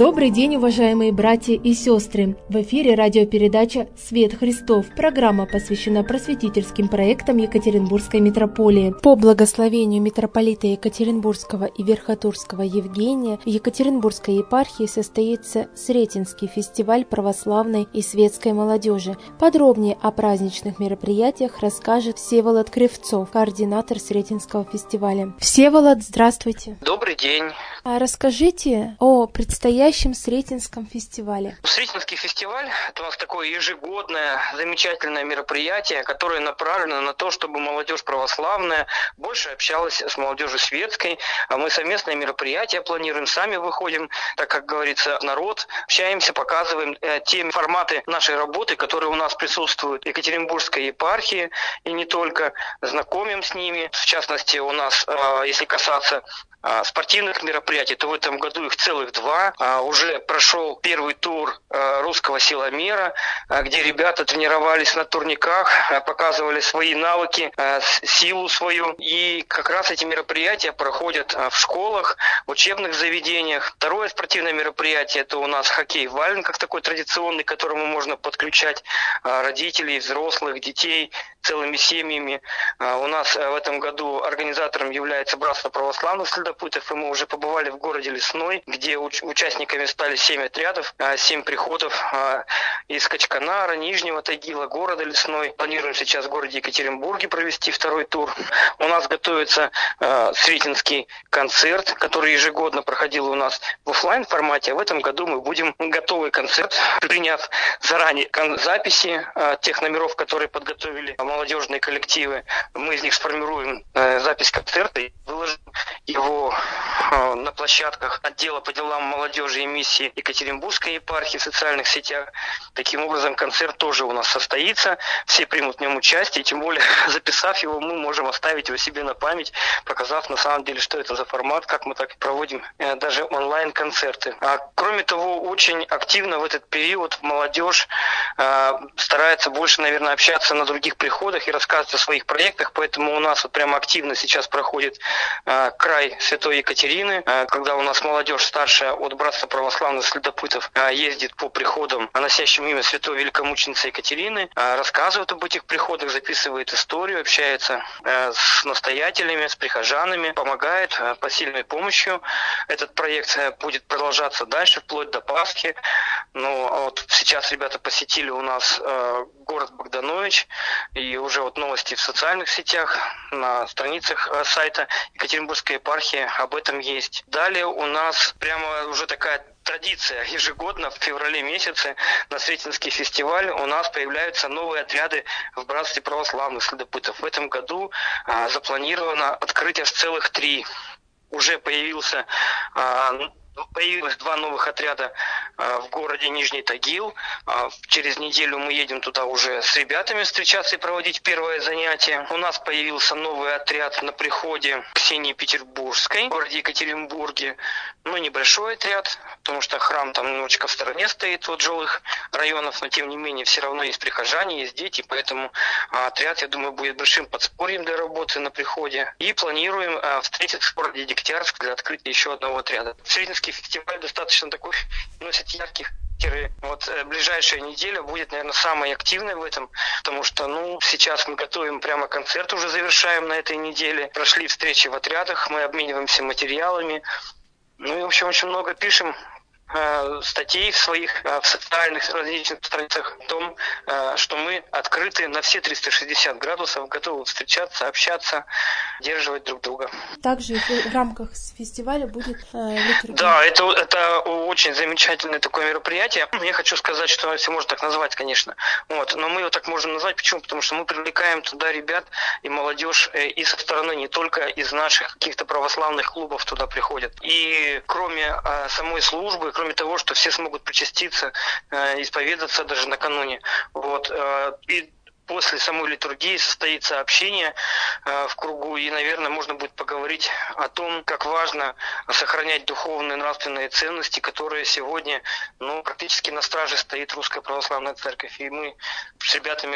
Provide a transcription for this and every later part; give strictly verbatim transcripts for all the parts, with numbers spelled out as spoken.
Добрый день, уважаемые братья и сестры! В эфире радиопередача «Свет Христов». Программа посвящена просветительским проектам Екатеринбургской митрополии. По благословению митрополита Екатеринбургского и Верхотурского Евгения в Екатеринбургской епархии состоится Сретенский фестиваль православной и светской молодежи. Подробнее о праздничных мероприятиях расскажет Всеволод Кривцов, координатор Сретенского фестиваля. Всеволод, здравствуйте! Добрый день! А расскажите о предстоящем Сретенском фестивале. Сретенский фестиваль – это у нас такое ежегодное замечательное мероприятие, которое направлено на то, чтобы молодежь православная больше общалась с молодежью светской. Мы совместное мероприятие планируем, сами выходим, так как говорится, народ, общаемся, показываем те форматы нашей работы, которые у нас присутствуют в Екатеринбургской епархии, и не только, знакомим с ними. В частности, у нас, если касаться спортивных мероприятий, то в этом году их целых два. Уже прошел первый тур русского силомера, где ребята тренировались на турниках, показывали свои навыки, силу свою. И как раз эти мероприятия проходят в школах, в учебных заведениях. Второе спортивное мероприятие – это у нас хоккей в валенках, такой традиционный, к которому можно подключать родителей, взрослых, детей целыми семьями. У нас в этом году организатором является Братство православных следопытов, и мы уже побывали в городе Лесной, где участниками стали семь отрядов, семь приходов из Качканара, Нижнего Тагила, города Лесной. Планируем сейчас в городе Екатеринбурге провести второй тур. У нас готовится Сретенский концерт, который ежегодно проходил у нас в офлайн формате. А в этом году мы будем готовый концерт, приняв заранее записи тех номеров, которые подготовили молодежные коллективы. Мы из них сформируем запись концерта и выложим его на площадках отдела по делам молодежи и миссии Екатеринбургской епархии в социальных сетях. Таким образом, концерт тоже у нас состоится, все примут в нем участие, тем более, записав его, мы можем оставить его себе на память, показав на самом деле, что это за формат, как мы так и проводим э, даже онлайн-концерты. А, кроме того, очень активно в этот период молодежь э, старается больше, наверное, общаться на других приходах и рассказывать о своих проектах, поэтому у нас вот прямо активно сейчас проходит э, край Святой Екатерины, когда у нас молодежь старшая от Братства православных следопытов ездит по приходам, носящим имя Святой Великомученицы Екатерины, рассказывает об этих приходах, записывает историю, общается с настоятелями, с прихожанами, помогает посильной помощью. Этот проект будет продолжаться дальше, вплоть до Пасхи. Ну, вот сейчас ребята посетили у нас город Богданович, и уже вот новости в социальных сетях, на страницах сайта Екатеринбургской епархии об этом есть. Далее у нас прямо уже такая традиция. Ежегодно в феврале месяце на Сретенский фестиваль у нас появляются новые отряды в Братстве православных следопытов. В этом году а, запланировано открыть аж целых три. Уже появился а, Появилось два новых отряда э, в городе Нижний Тагил. Э, через неделю мы едем туда уже с ребятами встречаться и проводить первое занятие. У нас появился новый отряд на приходе Ксении Петербургской в городе Екатеринбурге. Ну, небольшой отряд, потому что храм там немножечко в стороне стоит от жилых районов, но тем не менее все равно есть прихожане, есть дети, поэтому э, отряд, я думаю, будет большим подспорьем для работы на приходе. И планируем э, встретиться в городе Дегтярск для открытия еще одного отряда. Сретенский фестиваль достаточно такой, носит ярких характеры. Вот э, ближайшая неделя будет, наверное, самой активной в этом, потому что, ну, сейчас мы готовим прямо концерт, уже завершаем на этой неделе. Прошли встречи в отрядах, мы обмениваемся материалами. Ну и, в общем, очень много пишем э, статей в своих э, в социальных различных страницах о том, э, что мы открыты на все триста шестьдесят градусов, готовы встречаться, общаться, поддерживать друг друга. Также в рамках фестиваля будет э, литургия. Да, это, это очень замечательное такое мероприятие. Я хочу сказать, что все можно так назвать, конечно. Вот, но мы его так можем назвать. Почему? Потому что мы привлекаем туда ребят и молодежь э, и со стороны, не только из наших каких-то православных клубов туда приходят. И кроме э, самой службы, кроме того, что все смогут причаститься, э, исповедаться даже накануне. Вот, э, и после самой литургии состоится общение э, в кругу, и, наверное, можно будет поговорить о том, как важно сохранять духовные, нравственные ценности, которые сегодня, ну, практически на страже стоит Русская Православная Церковь. И мы с ребятами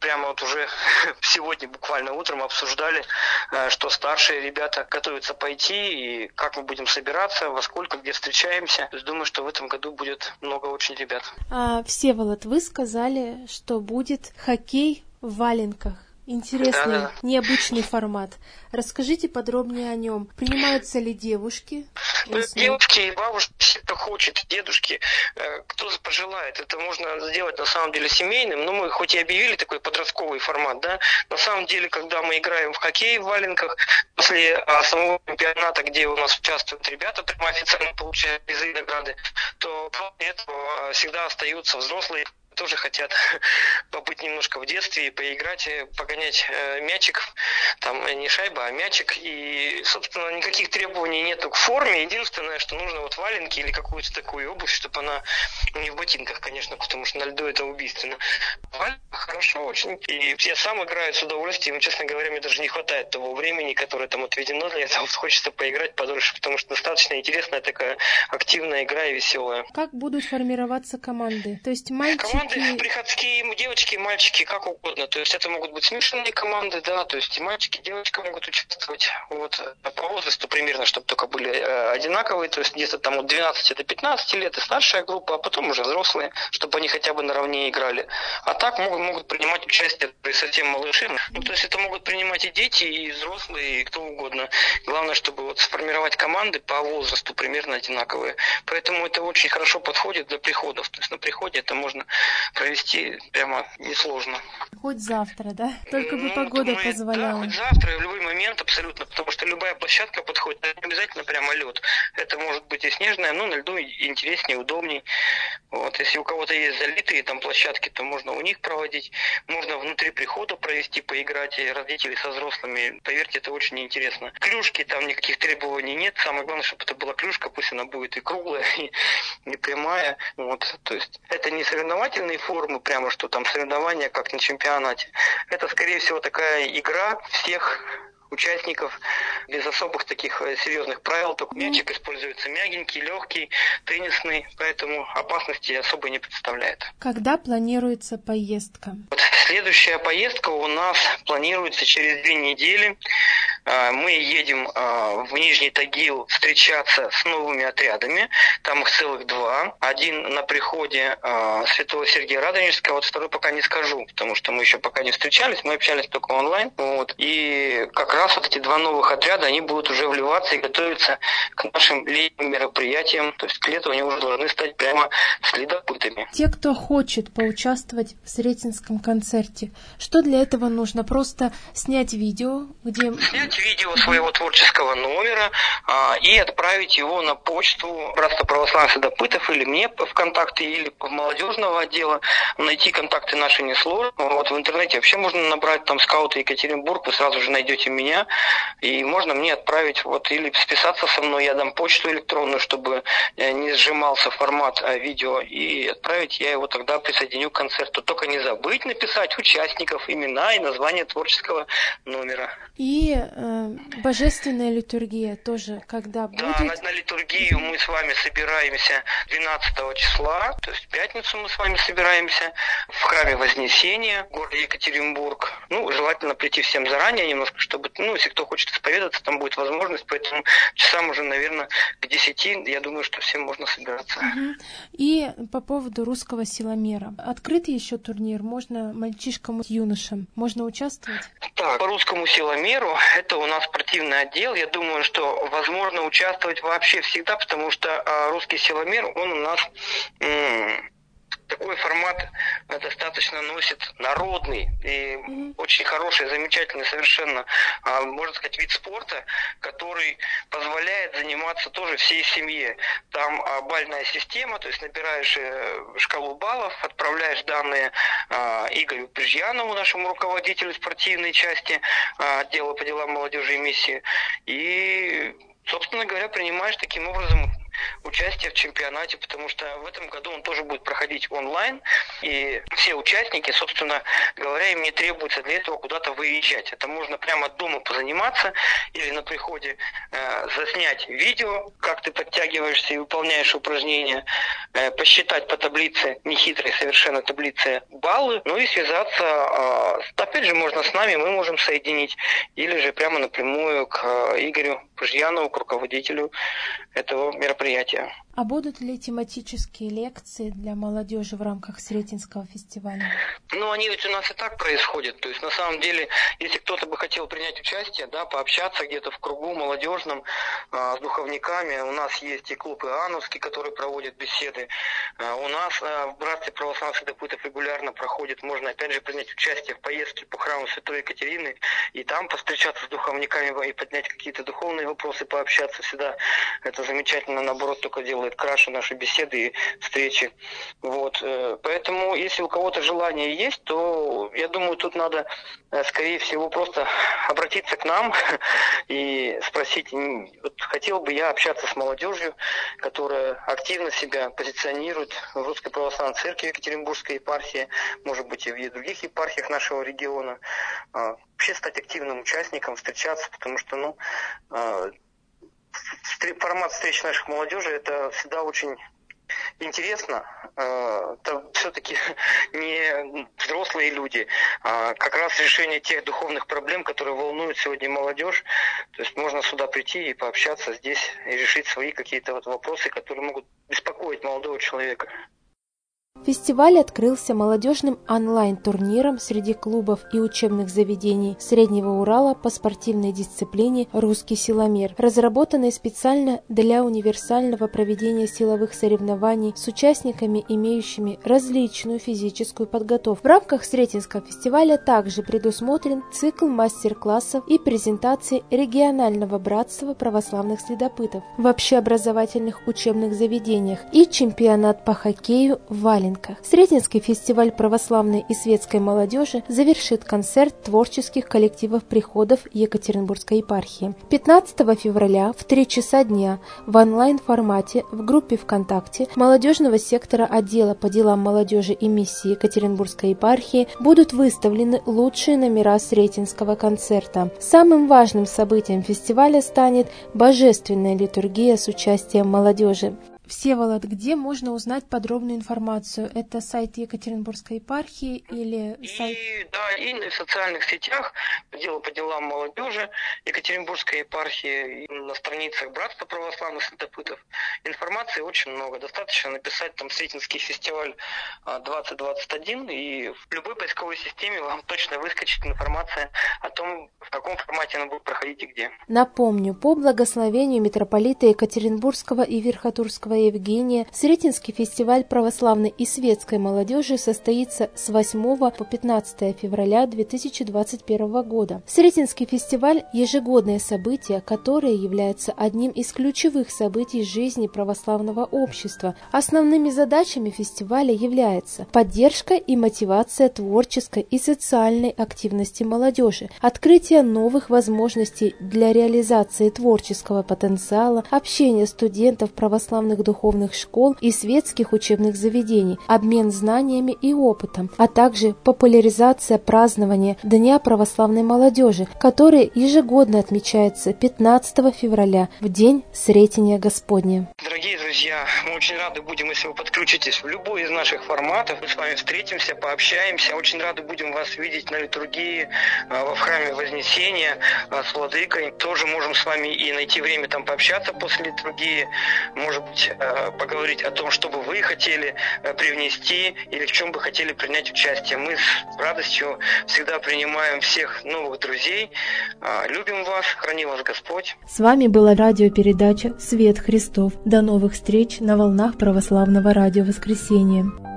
прямо вот уже сегодня буквально утром обсуждали, что старшие ребята готовятся пойти, и как мы будем собираться, во сколько, где встречаемся. То есть думаю, что в этом году будет много очень ребят. А, Всеволод, вы сказали, что будет хоккей в валенках. Интересный, да, да. необычный формат. Расскажите подробнее о нем. Принимаются ли девушки? Ну, девушки и бабушки, кто хочет, дедушки, кто пожелает. Это можно сделать на самом деле семейным. Но мы хоть и объявили такой подростковый формат, да, на самом деле, когда мы играем в хоккей в валенках, после а, самого чемпионата, где у нас участвуют ребята, прямо официально получают призы и награды, то после этого всегда остаются взрослые, тоже хотят побыть немножко в детстве и поиграть, погонять э, мячик, там не шайба, а мячик. И, собственно, никаких требований нету к форме. Единственное, что нужно вот валенки или какую-то такую обувь, чтобы она не в ботинках, конечно, потому что на льду это убийственно. Валенки хорошо очень. И я сам играю с удовольствием. Честно говоря, мне даже не хватает того времени, которое там отведено для этого. Хочется поиграть подольше, потому что достаточно интересная такая активная игра и веселая. Как будут формироваться команды? То есть мальчики... Команды приходские, девочки и мальчики, как угодно. То есть это могут быть смешанные команды, да, то есть и мальчики, и девочки могут участвовать. Вот по возрасту примерно, чтобы только были э, одинаковые, то есть где-то там от двенадцати до пятнадцати лет и старшая группа, а потом уже взрослые, чтобы они хотя бы наравне играли. А так могут, могут принимать участие совсем малыши. Ну, то есть это могут принимать и дети, и взрослые, и кто угодно. Главное, чтобы вот сформировать команды по возрасту примерно одинаковые. Поэтому это очень хорошо подходит для приходов. То есть на приходе это можно провести прямо несложно. Хоть завтра, да? Только бы ну, погода мы, позволяла. Да, хоть завтра, в любой момент абсолютно, потому что любая площадка подходит, это не обязательно прямо лед. Это может быть и снежная, но на льду интереснее, удобнее. Вот, если у кого-то есть залитые там площадки, то можно у них проводить. Можно внутри прихода провести, поиграть, и родители со взрослыми. Поверьте, это очень интересно. Клюшки, там никаких требований нет. Самое главное, чтобы это была клюшка, пусть она будет и круглая, и, и прямая. Вот, то есть это не соревновательные формы, прямо что там соревнования, как на чемпионате. Это, скорее всего, такая игра всех участников без особых таких серьезных правил. Только мячик используется мягенький, легкий, теннисный, поэтому опасности особо не представляет. Когда планируется поездка? Вот следующая поездка у нас планируется через две недели. Мы едем в Нижний Тагил встречаться с новыми отрядами. Там их целых два. Один на приходе Святого Сергия Радонежского, вот второй пока не скажу, потому что мы еще пока не встречались, мы общались только онлайн. Вот. И как раз вот эти два новых отряда, они будут уже вливаться и готовиться к нашим летним мероприятиям. То есть к лету они уже должны стать прямо следопытами. Те, кто хочет поучаствовать в Сретенском концерте, что для этого нужно? Просто снять видео, где... Снять видео своего творческого номера а, и отправить его на почту Братства православных следопытов или мне в контакты, или в молодежного отдела. Найти контакты наши несложно. Вот в интернете вообще можно набрать там скауты Екатеринбург, вы сразу же найдете меня, и можно мне отправить вот или списаться со мной, я дам почту электронную, чтобы не сжимался формат видео, и отправить я его тогда присоединю к концерту. Только не забыть написать участников, имена и название творческого номера. И э, божественная литургия тоже, когда будет? Да, на, на литургию мы с вами собираемся двенадцатого числа, то есть в пятницу мы с вами собираемся в храме Вознесения в городе Екатеринбург. Ну, желательно прийти всем заранее немножко, чтобы, ну, если кто хочет исповедаться, там будет возможность, поэтому часам уже, наверное, к десяти, я думаю, что всем можно собираться. Угу. И по поводу русского силомера. Открытый еще турнир, можно мальчишкам и юношам, можно участвовать? Так, по русскому силомеру, это у нас спортивный отдел, я думаю, что возможно участвовать вообще всегда, потому что а, русский силомер, он у нас... М- Такой формат достаточно носит народный и mm-hmm. очень хороший, замечательный совершенно, можно сказать, вид спорта, который позволяет заниматься тоже всей семье. Там бальная система, то есть набираешь шкалу баллов, отправляешь данные Игорю Прижьянову, нашему руководителю спортивной части отдела по делам молодежи и миссии, и, собственно говоря, принимаешь таким образом участие в чемпионате, потому что в этом году он тоже будет проходить онлайн, и все участники, собственно говоря, им не требуется для этого куда-то выезжать. Это можно прямо от дома позаниматься или на приходе э, заснять видео, как ты подтягиваешься и выполняешь упражнения, э, посчитать по таблице, нехитрой совершенно таблице, баллы, ну и связаться, э, опять же, можно с нами, мы можем соединить, или же прямо напрямую к э, Игорю Пыжьянову, к руководителю этого мероприятия. А будут ли тематические лекции для молодежи в рамках Сретенского фестиваля? Ну, они ведь у нас и так происходят. То есть, на самом деле, если кто-то бы хотел принять участие, да, пообщаться где-то в кругу молодежном э, с духовниками, у нас есть и клуб Иоанновский, который проводит беседы. Э, у нас э, в Братстве православных следопытов регулярно проходит, можно опять же принять участие в поездке по храму Святой Екатерины, и там повстречаться с духовниками и поднять какие-то духовные вопросы, пообщаться всегда. Это замечательно, наоборот, только делает краше наши беседы и встречи. Вот. Поэтому, если у кого-то желание есть, то, я думаю, тут надо, скорее всего, просто обратиться к нам и спросить, вот хотел бы я общаться с молодежью, которая активно себя позиционирует в Русской Православной Церкви Екатеринбургской епархии, может быть, и в других епархиях нашего региона. Вообще стать активным участником, встречаться, потому что, ну, формат встреч наших молодежи — это всегда очень интересно. Это все-таки не взрослые люди, а как раз решение тех духовных проблем, которые волнуют сегодня молодежь. То есть можно сюда прийти и пообщаться здесь и решить свои какие-то вот вопросы, которые могут беспокоить молодого человека. Фестиваль открылся молодежным онлайн-турниром среди клубов и учебных заведений Среднего Урала по спортивной дисциплине «Русский силомер», разработанной специально для универсального проведения силовых соревнований с участниками, имеющими различную физическую подготовку. В рамках Сретенского фестиваля также предусмотрен цикл мастер-классов и презентаций регионального братства православных следопытов в общеобразовательных учебных заведениях и чемпионат по хоккею в Валенках. Сретенский фестиваль православной и светской молодежи завершит концерт творческих коллективов приходов Екатеринбургской епархии. пятнадцатого февраля в три часа дня в онлайн-формате в группе ВКонтакте молодежного сектора отдела по делам молодежи и миссии Екатеринбургской епархии будут выставлены лучшие номера Сретенского концерта. Самым важным событием фестиваля станет божественная литургия с участием молодежи. Всеволод, где можно узнать подробную информацию? Это сайт Екатеринбургской епархии или сайт... И, да, и в социальных сетях, дело по делам молодежи Екатеринбургской епархии, и на страницах Братства православных следопытов. Информации очень много. Достаточно написать там Сретенский фестиваль двадцать двадцать один, и в любой поисковой системе вам точно выскочит информация о том, в каком формате она будет проходить и где. Напомню, по благословению митрополита Екатеринбургского и Верхотурского Евгения, Сретенский фестиваль православной и светской молодежи состоится с восьмого по пятнадцатое февраля две тысячи двадцать первого года. Сретенский фестиваль – ежегодное событие, которое является одним из ключевых событий жизни православного общества. Основными задачами фестиваля являются поддержка и мотивация творческой и социальной активности молодежи, открытие новых возможностей для реализации творческого потенциала, общение студентов православных духовных школ и светских учебных заведений, обмен знаниями и опытом, а также популяризация празднования Дня православной молодежи, который ежегодно отмечается пятнадцатого февраля, в День Сретения Господня. Дорогие друзья, мы очень рады будем, если вы подключитесь в любой из наших форматов. Мы с вами встретимся, пообщаемся. Очень рады будем вас видеть на литургии в храме Вознесения с владыкой. Тоже можем с вами и найти время там пообщаться после литургии. Может быть, поговорить о том, что бы вы хотели привнести или в чем бы хотели принять участие. Мы с радостью всегда принимаем всех новых друзей. Любим вас, храни вас Господь. С вами была радиопередача «Свет Христов». До новых встреч на волнах Православного радио Воскресения.